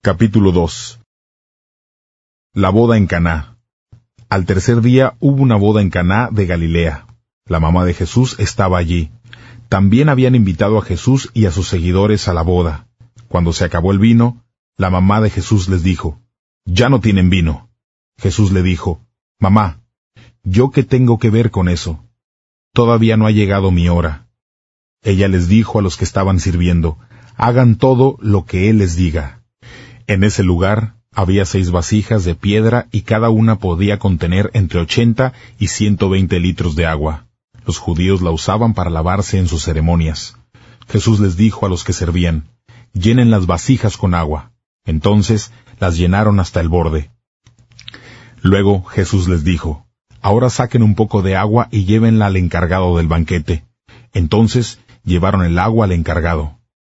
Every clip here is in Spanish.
Capítulo 2. La boda en Caná. Al tercer día hubo una boda en Caná de Galilea. La mamá de Jesús estaba allí. También habían invitado a Jesús y a sus seguidores a la boda. Cuando se acabó el vino, la mamá de Jesús les dijo: «Ya no tienen vino». Jesús le dijo: «Mamá, ¿yo qué tengo que ver con eso? Todavía no ha llegado mi hora». Ella les dijo a los que estaban sirviendo: «Hagan todo lo que Él les diga». En ese lugar había 6 vasijas de piedra y cada una podía contener entre 80 y 120 litros de agua. Los judíos la usaban para lavarse en sus ceremonias. Jesús les dijo a los que servían: «Llenen las vasijas con agua». Entonces las llenaron hasta el borde. Luego Jesús les dijo: «Ahora saquen un poco de agua y llévenla al encargado del banquete». Entonces llevaron el agua al encargado.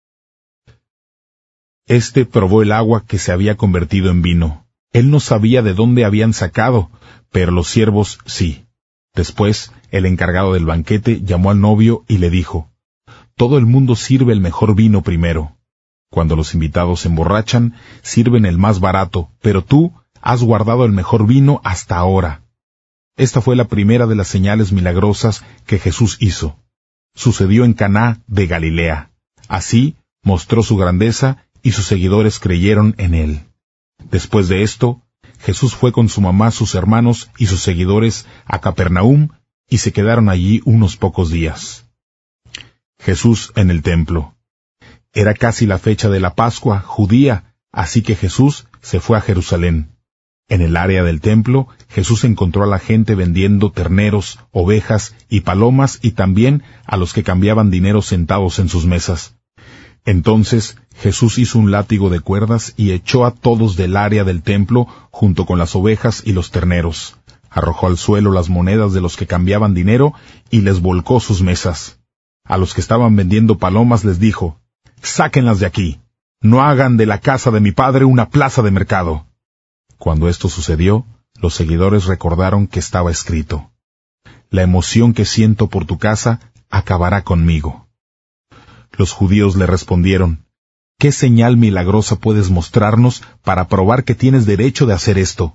Este probó el agua que se había convertido en vino. Él no sabía de dónde habían sacado, pero los siervos sí. Después, el encargado del banquete llamó al novio y le dijo: «Todo el mundo sirve el mejor vino primero. Cuando los invitados se emborrachan, sirven el más barato, pero tú has guardado el mejor vino hasta ahora». Esta fue la primera de las señales milagrosas que Jesús hizo. Sucedió en Caná de Galilea. Así mostró su grandeza y sus seguidores creyeron en él. Después de esto, Jesús fue con su mamá, sus hermanos y sus seguidores a Capernaum y se quedaron allí unos pocos días. Jesús en el templo. Era casi la fecha de la Pascua judía, así que Jesús se fue a Jerusalén. En el área del templo, Jesús encontró a la gente vendiendo terneros, ovejas y palomas y también a los que cambiaban dinero sentados en sus mesas. Entonces Jesús hizo un látigo de cuerdas y echó a todos del área del templo junto con las ovejas y los terneros. Arrojó al suelo las monedas de los que cambiaban dinero y les volcó sus mesas. A los que estaban vendiendo palomas les dijo: «Sáquenlas de aquí. No hagan de la casa de mi padre una plaza de mercado». Cuando esto sucedió, los seguidores recordaron que estaba escrito: «La emoción que siento por tu casa acabará conmigo». Los judíos le respondieron: «¿Qué señal milagrosa puedes mostrarnos para probar que tienes derecho de hacer esto?»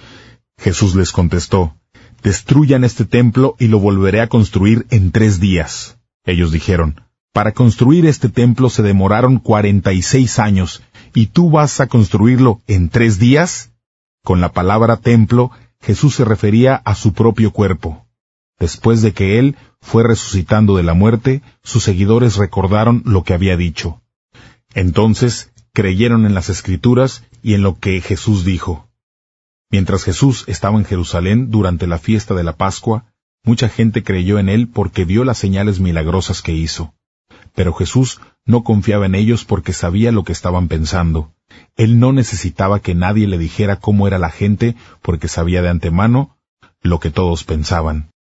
Jesús les contestó: «Destruyan este templo y lo volveré a construir en 3 días». Ellos dijeron: «Para construir este templo se demoraron 46 años, ¿y tú vas a construirlo en 3 días? Con la palabra templo, Jesús se refería a su propio cuerpo. Después de que Él fue resucitando de la muerte, sus seguidores recordaron lo que había dicho. Entonces creyeron en las Escrituras y en lo que Jesús dijo. Mientras Jesús estaba en Jerusalén durante la fiesta de la Pascua, mucha gente creyó en Él porque vio las señales milagrosas que hizo. Pero Jesús no confiaba en ellos porque sabía lo que estaban pensando. Él no necesitaba que nadie le dijera cómo era la gente porque sabía de antemano lo que todos pensaban.